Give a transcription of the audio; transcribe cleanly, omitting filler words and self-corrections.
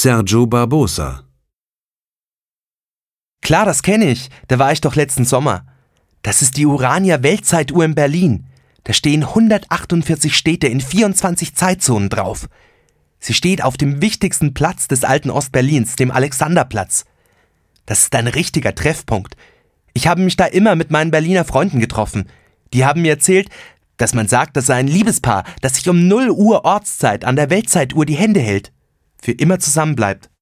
Sergio Barbosa. Klar, das kenne ich. Da war ich doch letzten Sommer. Das ist die Urania Weltzeituhr in Berlin. Da stehen 148 Städte in 24 Zeitzonen drauf. Sie steht auf dem wichtigsten Platz des alten Ostberlins, dem Alexanderplatz. Das ist ein richtiger Treffpunkt. Ich habe mich da immer mit meinen Berliner Freunden getroffen. Die haben mir erzählt, dass man sagt, das sei ein Liebespaar, das sich um 0 Uhr Ortszeit an der Weltzeituhr die Hände hält. Für immer zusammenbleibt.